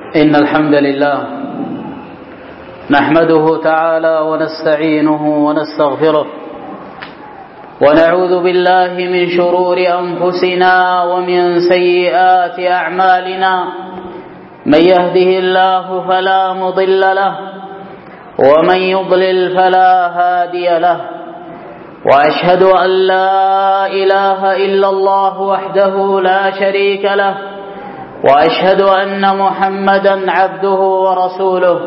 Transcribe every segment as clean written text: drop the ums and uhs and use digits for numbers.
إن الحمد لله نحمده تعالى ونستعينه ونستغفره ونعوذ بالله من شرور أنفسنا ومن سيئات أعمالنا. من يهده الله فلا مضل له ومن يضلل فلا هادي له، وأشهد أن لا إله إلا الله وحده لا شريك له، وأشهد أن محمدا عبده ورسوله.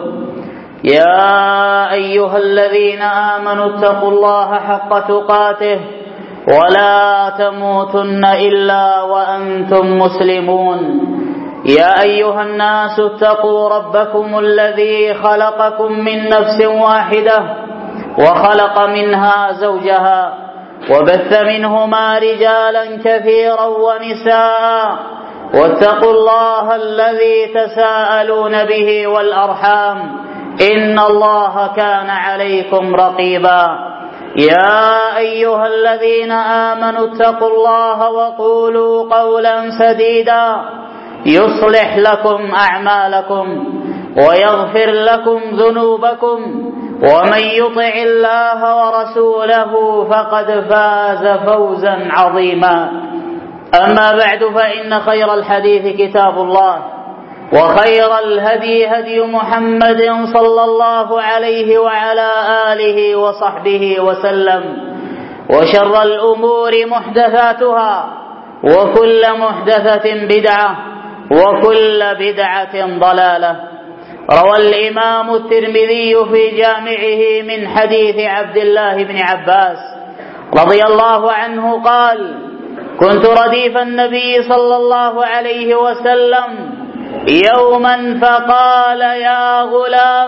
يا أيها الذين آمنوا اتقوا الله حق تقاته ولا تموتن إلا وأنتم مسلمون. يا أيها الناس اتقوا ربكم الذي خلقكم من نفس واحدة وخلق منها زوجها وبث منهما رجالا كثيرا ونساء، واتقوا الله الذي تساءلون به والأرحام إن الله كان عليكم رقيبا. يا أيها الذين آمنوا اتقوا الله وقولوا قولا سديدا يصلح لكم أعمالكم ويغفر لكم ذنوبكم، ومن يطع الله ورسوله فقد فاز فوزا عظيما. أما بعد، فإن خير الحديث كتاب الله، وخير الهدي هدي محمد صلى الله عليه وعلى آله وصحبه وسلم، وشر الأمور محدثاتها، وكل محدثة بدعة، وكل بدعة ضلالة. روى الإمام الترمذي في جامعه من حديث عبد الله بن عباس رضي الله عنه قال: كنت رديف النبي صلى الله عليه وسلم يوما فقال: يا غلام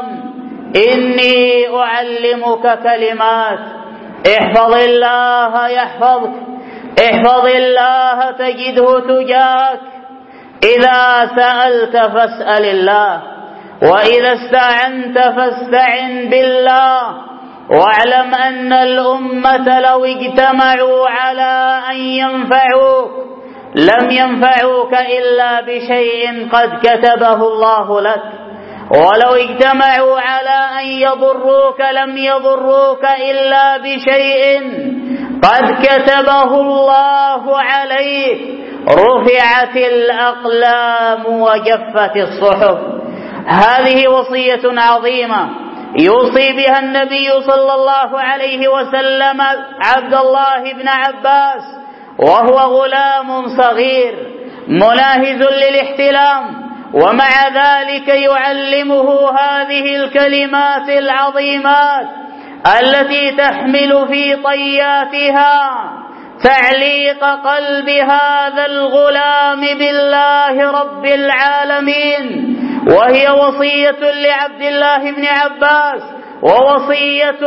إني أعلمك كلمات، احفظ الله يحفظك، احفظ الله تجده تجاهك، إذا سألت فاسأل الله، وإذا استعنت فاستعن بالله، واعلم أن الأمة لو اجتمعوا على أن ينفعوك لم ينفعوك إلا بشيء قد كتبه الله لك، ولو اجتمعوا على أن يضروك لم يضروك إلا بشيء قد كتبه الله عليك. رفعت الأقلام وجفت الصحف. هذه وصية عظيمة يوصي بها النبي صلى الله عليه وسلم عبد الله بن عباس وهو غلام صغير مناهز للاحتلام، ومع ذلك يعلمه هذه الكلمات العظيمات التي تحمل في طياتها تعليق قلب هذا الغلام بالله رب العالمين، وهي وصية لعبد الله بن عباس ووصية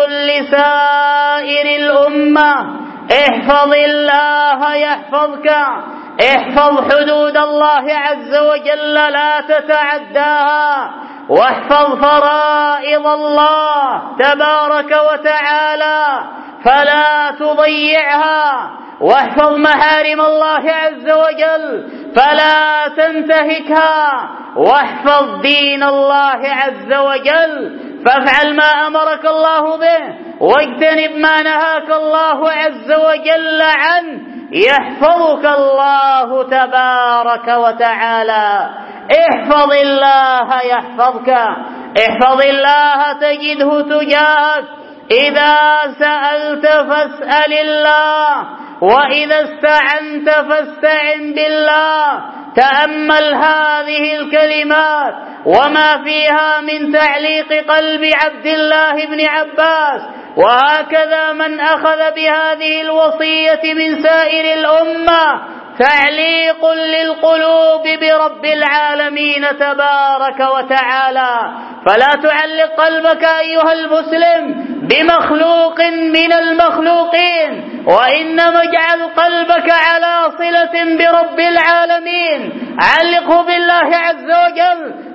لسائر الأمة: احفظ الله يحفظك، احفظ حدود الله عز وجل لا تتعداها، واحفظ فرائض الله تبارك وتعالى فلا تضيعها، واحفظ محارم الله عز وجل فلا تنتهكها، واحفظ دين الله عز وجل فافعل ما أمرك الله به واجتنب ما نهاك الله عز وجل عنه، يحفظك الله تبارك وتعالى. احفظ الله يحفظك، احفظ الله تجده تجاهك، إذا سألت فاسأل الله، وإذا استعنت فاستعن بالله. تأمل هذه الكلمات وما فيها من تعليق قلب عبد الله بن عباس، وهكذا من أخذ بهذه الوصية من سائر الأمة تعليق للقلوب برب العالمين تبارك وتعالى. فلا تعلق قلبك أيها المسلم بمخلوق من المخلوقين، وإنما اجعل قلبك على صلة برب العالمين، علقه بالله عز وجل،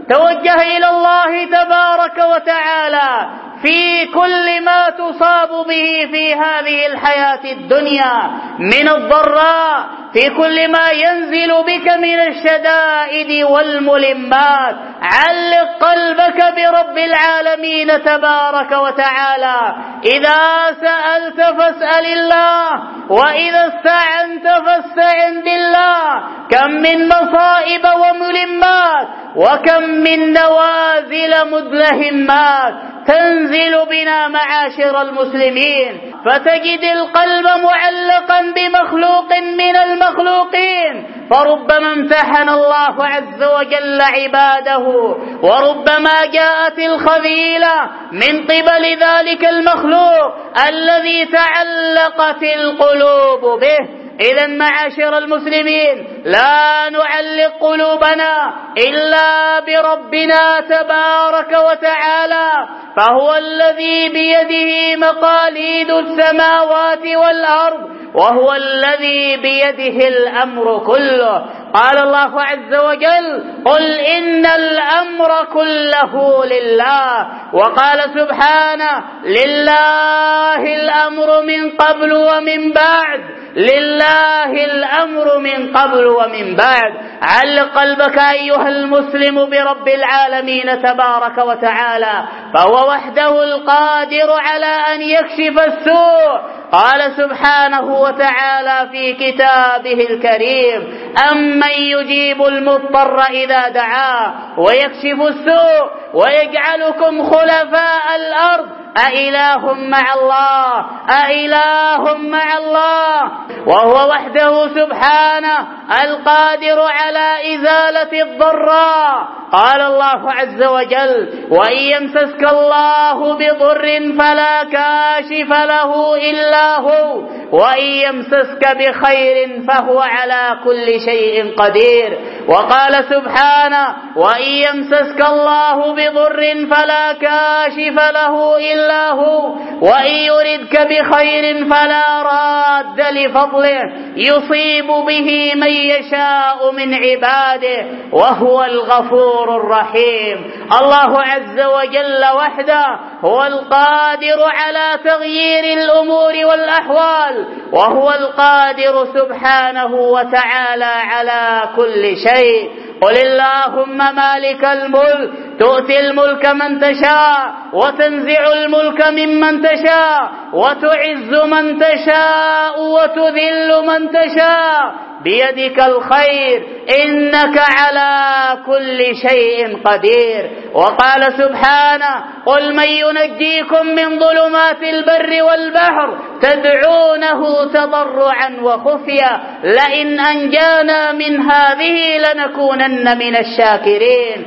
توجه إلى الله تبارك وتعالى في كل ما تصاب به في هذه الحياة الدنيا من الضراء، في كل ما ينزل بك من الشدائد والملمات. علق قلبك برب العالمين تبارك وتعالى. إذا سألت فاسأل الله، وإذا استعنت فاستعن بالله. كم من مصائب وملمات، وكم من نوازل مدلهمات تنزل بنا معاشر المسلمين، فتجد القلب معلقا بمخلوق من المخلوقين. فربما امتحن الله عز وجل عباده، وربما جاءت الخذيلة من قبل ذلك المخلوق الذي تعلقت القلوب به. إذا معاشر المسلمين، لا نعلق قلوبنا إلا بربنا تبارك وتعالى، فهو الذي بيده مقاليد السماوات والأرض، وهو الذي بيده الأمر كله. قال الله عز وجل: قل إن الأمر كله لله. وقال سبحانه: لله الأمر من قبل ومن بعد، لله الأمر من قبل ومن بعد. علق قلبك أيها المسلم برب العالمين تبارك وتعالى، فهو وحده القادر على أن يكشف السوء. قال سبحانه وتعالى في كتابه الكريم: أمن يجيب المضطر إذا دعاه ويكشف السوء ويجعلكم خلفاء الأرض أإله مع الله، أإله مع الله. وهو وحده سبحانه القادر على إزالة الضراء. قال الله عز وجل: وإن يمسسك الله بضر فلا كاشف له إلا هو، وإن يمسسك بخير فهو على كل شيء قدير. وقال سبحانه: وإن يمسسك الله بضر فلا كاشف له إلا هو، وإن يردك بخير فلا راد لفضله يصيب به من يشاء من عباده، وهو الغفور الرحيم. الله عز وجل وحده هو القادر على تغيير الأمور والأحوال، وهو القادر سبحانه وتعالى على كل شيء. قل اللهم مالك الملك تؤتي الملك من تشاء، وتنزع الملك ممن تشاء، وتعز من تشاء، وتذل من تشاء، بيدك الخير إنك على كل شيء قدير. وقال سبحانه: قل من ينجيكم من ظلمات البر والبحر تدعونه تضرعا وخفيا لئن أنجانا من هذه لنكونن من الشاكرين.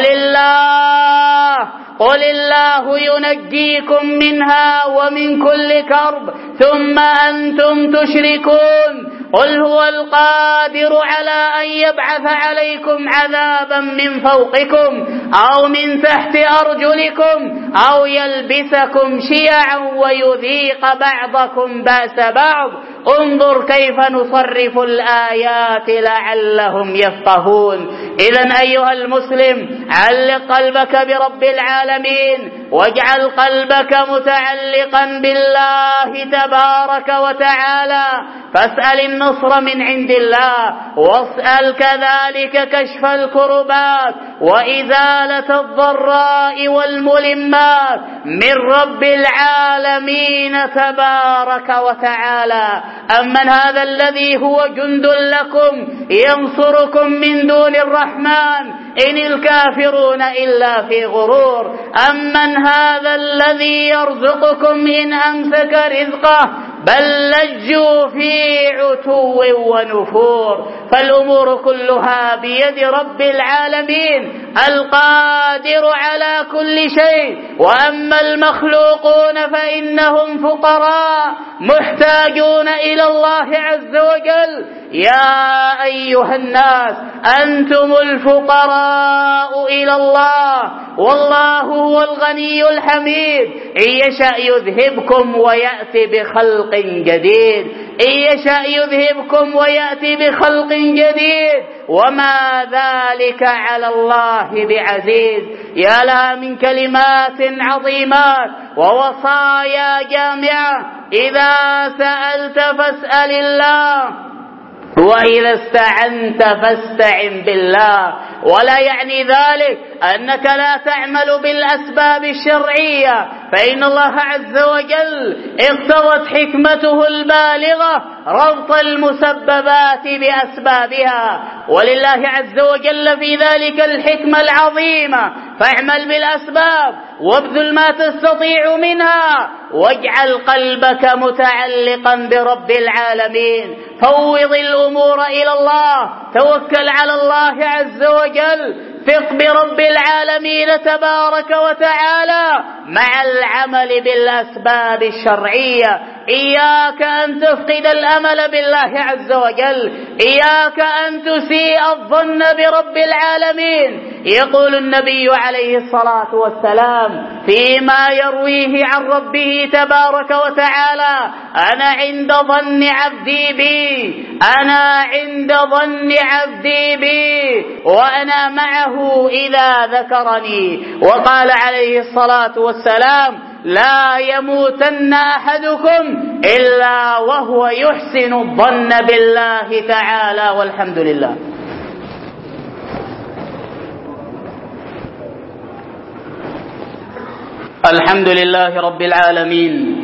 قل الله ينجيكم منها ومن كل كرب ثم أنتم تشركون. قل هو القادر على أن يبعث عليكم عذابا من فوقكم أو من تحت أرجلكم أو يلبسكم شيعا ويذيق بعضكم بأس بعض. انظر كيف نصرف الآيات لعلهم يفقهون. إذن أيها المسلم، علق قلبك برب العالمين، واجعل قلبك متعلقا بالله تبارك وتعالى، فاسأل النصر من عند الله، واسأل كذلك كشف الكربات وإزالة الضراء والملمات من رب العالمين تبارك وتعالى. أمن هذا الذي هو جند لكم ينصركم من دون الرحمن إن الكافرون إلا في غرور. أمن هذا الذي يرزقكم إن أمسك رزقه بل لجوا في عتو ونفور. فالأمور كلها بيد رب العالمين القادر على كل شيء. وأما المخلوقون فإنهم فقراء محتاجون إلى الله عز وجل. يا أيها الناس أنتم الفقراء إلى الله، والله هو الغني الحميد. إن يشأ يذهبكم ويأتي بخلق جديد. إن يشأ يذهبكم ويأتي بخلق جديد وما ذلك على الله بعزيز. يا لها من كلمات عظيمات ووصايا جامعة. إذا سألت فاسأل الله، وإذا استعنت فاستعن بالله. ولا يعني ذلك أنك لا تعمل بالأسباب الشرعية، فإن الله عز وجل اقتضت حكمته البالغة ربط المسببات بأسبابها، ولله عز وجل في ذلك الحكمة العظيمة. فاعمل بالأسباب وابذل ما تستطيع منها، واجعل قلبك متعلقا برب العالمين. فوض الأمور إلى الله، توكل على الله عز وجل، ثق برب العالمين تبارك وتعالى مع العمل بالأسباب الشرعية. إياك أن تفقد الأمل بالله عز وجل، إياك أن تسيء الظن برب العالمين. يقول النبي عليه الصلاة والسلام فيما يرويه عن ربه تبارك وتعالى: أنا عند ظن عبدي بي، أنا عند ظن عبدي بي، وأنا معه إذا ذكرني. وقال عليه الصلاة والسلام: لا يموتن أحدكم إلا وهو يحسن الظن بالله تعالى. والحمد لله. الحمد لله رب العالمين،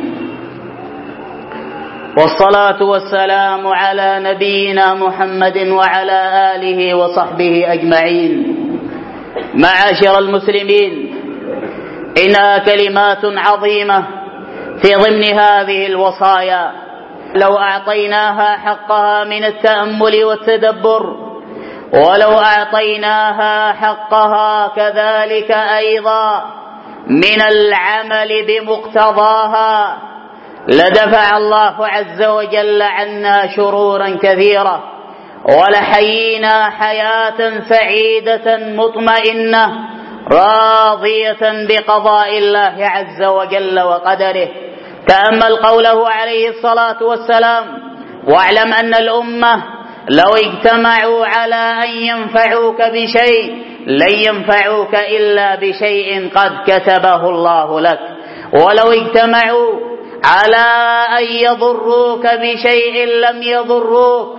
والصلاة والسلام على نبينا محمد وعلى آله وصحبه أجمعين. معاشر المسلمين، إنها كلمات عظيمة في ضمن هذه الوصايا، لو أعطيناها حقها من التأمل والتدبر، ولو أعطيناها حقها كذلك أيضا من العمل بمقتضاها، لدفع الله عز وجل عنا شرورا كثيرة، ولحيينا حياة سعيدة مطمئنة راضية بقضاء الله عز وجل وقدره. تأمل قوله عليه الصلاة والسلام: واعلم أن الأمة لو اجتمعوا على أن ينفعوك بشيء لن ينفعوك إلا بشيء قد كتبه الله لك، ولو اجتمعوا على أن يضروك بشيء لم يضروك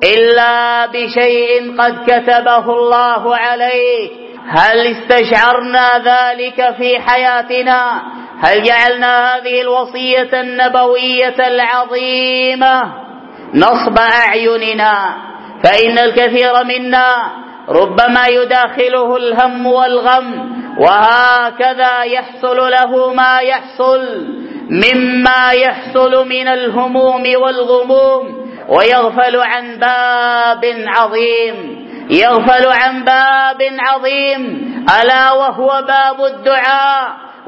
إلا بشيء قد كتبه الله عليك. هل استشعرنا ذلك في حياتنا؟ هل جعلنا هذه الوصية النبوية العظيمة نصب أعيننا؟ فإن الكثير منا ربما يداخله الهم والغم، وهكذا يحصل له ما يحصل مما يحصل من الهموم والغموم، ويغفل عن باب عظيم، يغفل عن باب عظيم، ألا وهو باب الدعاء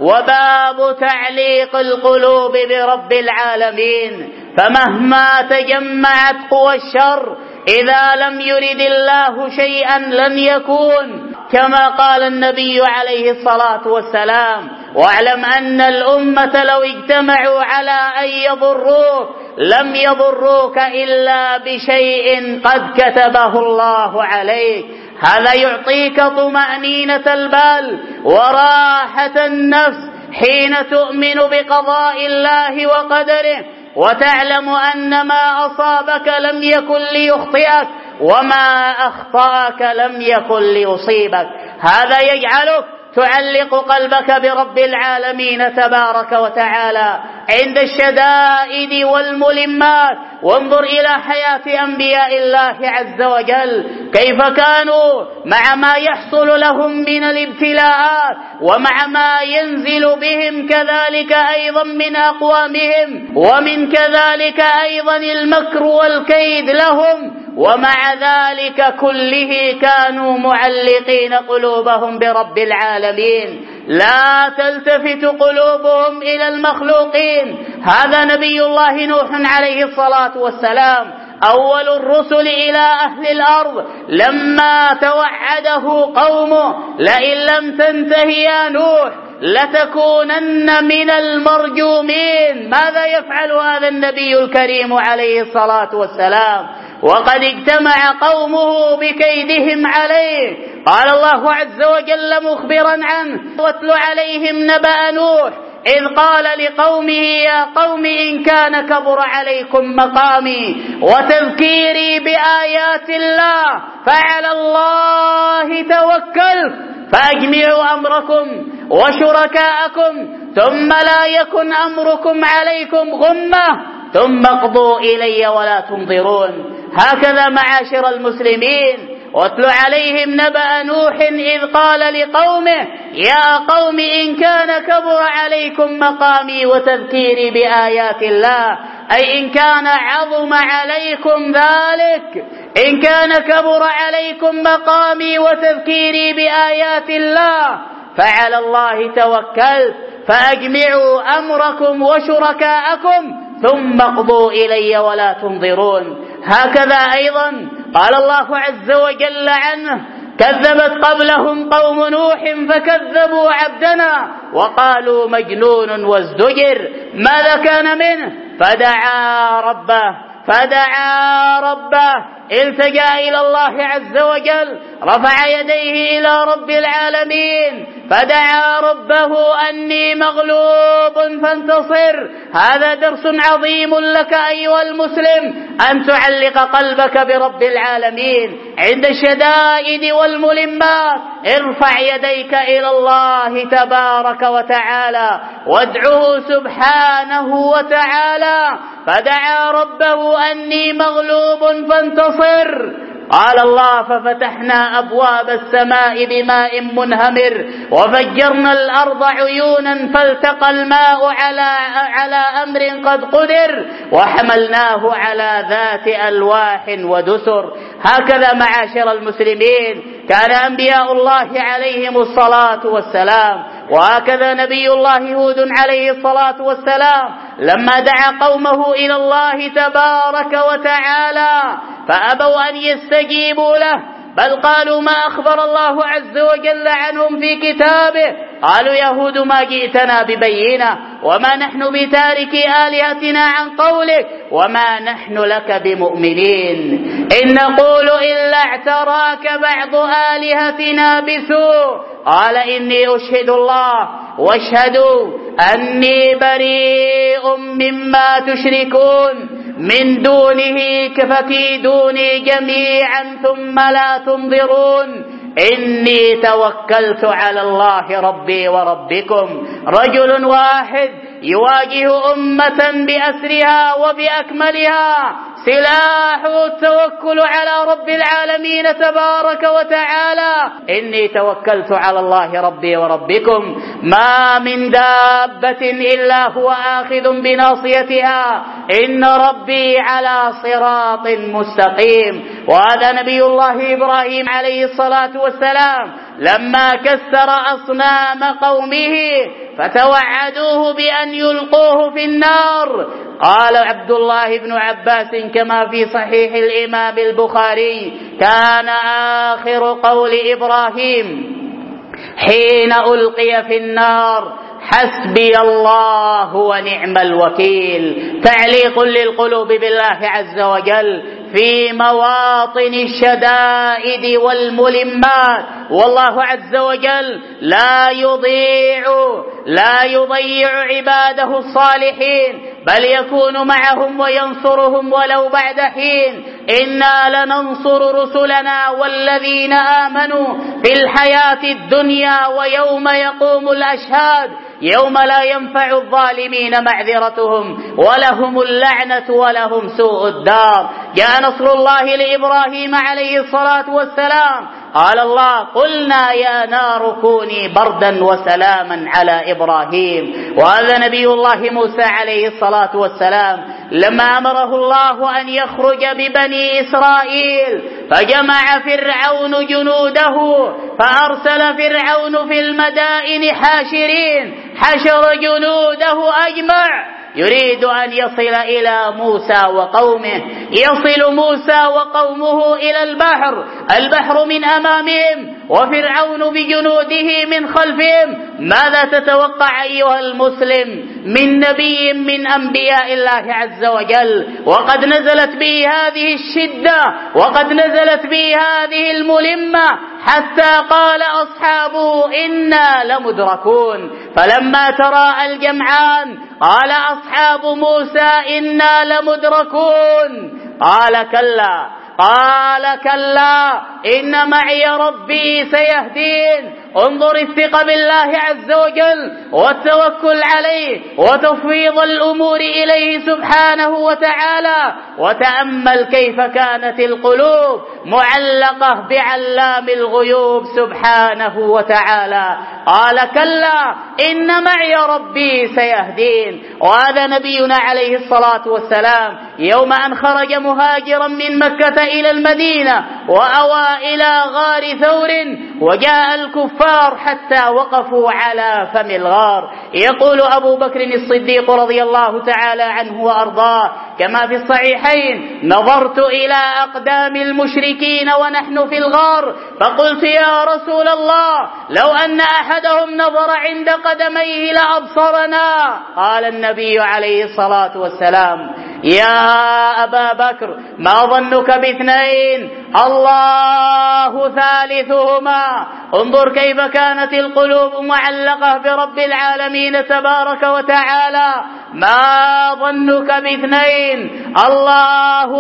وباب تعليق القلوب برب العالمين. فمهما تجمعت قوى الشر، إذا لم يرد الله شيئا لن يكون، كما قال النبي عليه الصلاة والسلام: واعلم أن الأمة لو اجتمعوا على أن يضروك لم يضروك إلا بشيء قد كتبه الله عليك. هذا يعطيك طمأنينة البال وراحة النفس حين تؤمن بقضاء الله وقدره، وتعلم أن ما أصابك لم يكن ليخطئك، وما أخطأك لم يكن ليصيبك. هذا يجعلك تعلق قلبك برب العالمين تبارك وتعالى عند الشدائد والملمات. وانظر إلى حياة أنبياء الله عز وجل، كيف كانوا مع ما يحصل لهم من الابتلاءات ومع ما ينزل بهم كذلك أيضا من أقوامهم، ومن كذلك أيضا المكر والكيد لهم، ومع ذلك كله كانوا معلقين قلوبهم برب العالمين، لا تلتفت قلوبهم إلى المخلوقين. هذا نبي الله نوح عليه الصلاة والسلام، أول الرسل إلى أهل الأرض، لما توعده قومه: لئن لم تنته يا نوح لتكونن من المرجومين. ماذا يفعل هذا النبي الكريم عليه الصلاة والسلام وقد اجتمع قومه بكيدهم عليه؟ قال الله عز وجل مخبرا عنه: واتل عليهم نبأ نوح إذ قال لقومه يا قوم إن كان كبر عليكم مقامي وتذكيري بآيات الله فعلى الله توكلت فأجمعوا أمركم وشركاءكم ثم لا يكن أمركم عليكم غمة ثم اقضوا إلي ولا تنظرون. هكذا معاشر المسلمين، واتل عليهم نبأ نوح إذ قال لقومه يا قوم إن كان كبر عليكم مقامي وتذكيري بآيات الله، أي إن كان عظم عليكم ذلك، إن كان كبر عليكم مقامي وتذكيري بآيات الله فعلى الله توكلت فأجمعوا أمركم وشركاءكم ثم اقضوا إلي ولا تنظرون. هكذا أيضا قال الله عز وجل عنه: كذبت قبلهم قوم نوح فكذبوا عبدنا وقالوا مجنون وازدجر. ماذا كان منه؟ فدعا ربه التجأ إلى الله عز وجل، رفع يديه إلى رب العالمين فدعا ربه أني مغلوب فانتصر. هذا درس عظيم لك أيها المسلم، أن تعلق قلبك برب العالمين عند الشدائد والملمات. ارفع يديك إلى الله تبارك وتعالى وادعه سبحانه وتعالى. فدعا ربه أني مغلوب فانتصر. قال الله: ففتحنا أبواب السماء بماء منهمر وفجرنا الأرض عيونا فالتقى الماء على أمر قد قدر وحملناه على ذات ألواح ودسر. هكذا معاشر المسلمين كان أنبياء الله عليهم الصلاة والسلام، وهكذا نبي الله هود عليه الصلاة والسلام لما دعا قومه إلى الله تبارك وتعالى فأبوا أن يستجيبوا له، بل قالوا ما أخبر الله عز وجل عنهم في كتابه. قالوا يا هود ما جئتنا ببينة وما نحن بتارك آلهتنا عن قولك وما نحن لك بمؤمنين، إن نقول إلا اعتراك بعض آلهتنا بسوء. قال إني أشهد الله واشهدوا أني بريء مما تشركون من دونه فكيدوني جميعا ثم لا تنظرون إني توكلت على الله ربي وربكم. رجل واحد يواجه أمة بأسرها وبأكملها، سلاحه التوكل على رب العالمين تبارك وتعالى. إني توكلت على الله ربي وربكم ما من دابة إلا هو آخذ بناصيتها إن ربي على صراط مستقيم. وهذا نبي الله إبراهيم عليه الصلاة والسلام لما كسر أصنام قومه فتوعدوه بأن يلقوه في النار. قال عبد الله بن عباس كما في صحيح الإمام البخاري: كان آخر قول إبراهيم حين ألقي في النار: حسبي الله ونعم الوكيل. تعليق للقلوب بالله عز وجل في مواطن الشدائد والملمات، والله عز وجل لا يضيع عباده الصالحين، بل يكون معهم وينصرهم ولو بعد حين. إنا لننصر رسلنا والذين آمنوا في الحياة الدنيا ويوم يقوم الأشهاد يوم لا ينفع الظالمين معذرتهم ولهم اللعنة ولهم سوء الدار. جاء نصر الله لإبراهيم عليه الصلاة والسلام، قال الله: قلنا يا نار كوني بردا وسلاما على إبراهيم. وهذا نبي الله موسى عليه الصلاة والسلام لما أمره الله أن يخرج ببني إسرائيل فجمع فرعون جنوده، فأرسل فرعون في المدائن حاشرين، حشر جنوده أجمع يريد أن يصل إلى موسى وقومه. يصل موسى وقومه إلى البحر من أمامهم وفرعون بجنوده من خلفهم. ماذا تتوقع أيها المسلم من نبي من أنبياء الله عز وجل وقد نزلت به هذه الشدة وقد نزلت به هذه الملمة حتى قال أصحابه إنا لمدركون؟ فلما تراءى الجمعان قال أصحاب موسى إنا لمدركون. قال كلا إن معي ربي سيهدين. انظر الثقة بالله عز وجل والتوكل عليه وتفويض الأمور إليه سبحانه وتعالى، وتأمل كيف كانت القلوب معلقة بعلام الغيوب سبحانه وتعالى. قال كلا إن معي ربي سيهدين. وهذا نبينا عليه الصلاة والسلام يوم أن خرج مهاجرا من مكة إلى المدينة وأوى إلى غار ثور، وجاء الكفار حتى وقفوا على فم الغار. يقول أبو بكر الصديق رضي الله تعالى عنه وأرضاه كما في الصحيحين: نظرت إلى أقدام المشركين ونحن في الغار فقلت يا رسول الله لو أن أحدهم نظر عند قدميه لأبصرنا. قال النبي عليه الصلاة والسلام: يا أبا بكر ما ظنك باثنين الله ثالثهما. انظر كيف كانت القلوب معلقة برب العالمين تبارك وتعالى. ما ظنك باثنين الله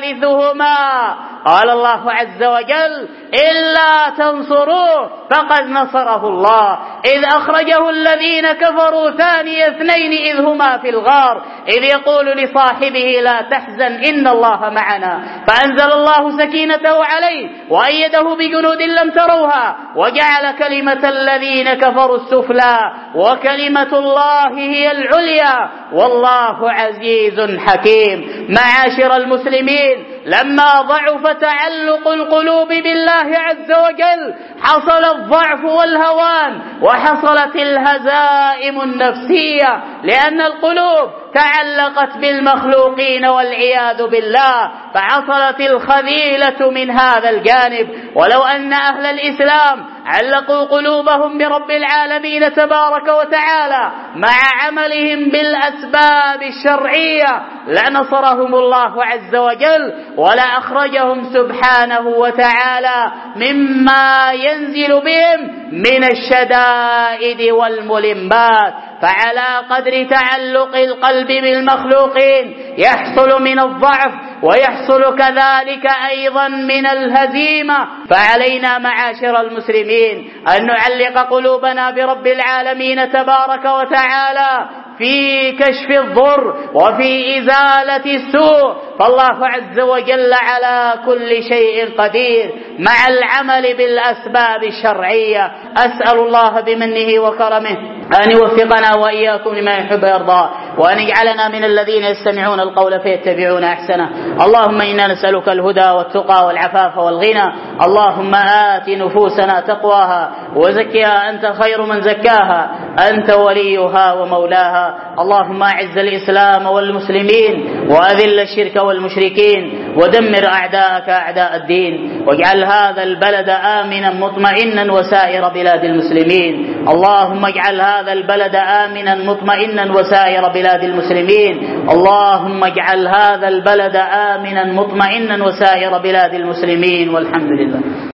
ثالثهما. قال الله عز وجل: إلا تنصروه فقد نصره الله إذ أخرجه الذين كفروا ثاني اثنين إذ هما في الغار إذ يقول لصاحبه لا تحزن إن الله معنا. فأنزل الله سكينته عليه وأيده بجنود لم تروها وجعل كلمة الذين كفروا السفلى وكلمة الله هي العليا والله عزيز حكيم. معاشر المسلمين، لما ضعف تعلق القلوب بالله عز وجل حصل الضعف والهوان وحصلت الهزائم النفسية، لأن القلوب تعلقت بالمخلوقين والعياذ بالله، فحصلت الخذيلة من هذا الجانب. ولو أن أهل الإسلام علقوا قلوبهم برب العالمين تبارك وتعالى مع عملهم بالأسباب الشرعية لنصرهم الله عز وجل ولأخرجهم سبحانه وتعالى مما ينزل بهم من الشدائد والملمات. فعلى قدر تعلق القلب بالمخلوقين يحصل من الضعف ويحصل كذلك أيضا من الهزيمة. فعلينا معاشر المسلمين أن نعلق قلوبنا برب العالمين تبارك وتعالى في كشف الضر وفي إزالة السوء، فالله عز وجل على كل شيء قدير، مع العمل بالأسباب الشرعية. أسأل الله بمنه وكرمه أن يوفقنا وإياكم لما يحب ويرضى، وأن يجعلنا من الذين يستمعون القول فيتبعون أحسنه. اللهم إنا نسألك الهدى والتقى والعفاف والغنى. اللهم آت نفوسنا تقواها وزكها أنت خير من زكاها أنت وليها ومولاها. اللهم أعز الإسلام والمسلمين وأذل الشرك والمشركين ودمر أعداءك أعداء الدين، واجعل هذا البلد آمنا مطمئنا وسائر بلاد المسلمين. اللهم اجعل هذا البلد آمنا مطمئنا وسائر بلاد المسلمين. اللهم اجعل هذا البلد آمنا مطمئنا وسائر بلاد المسلمين، والحمد لله.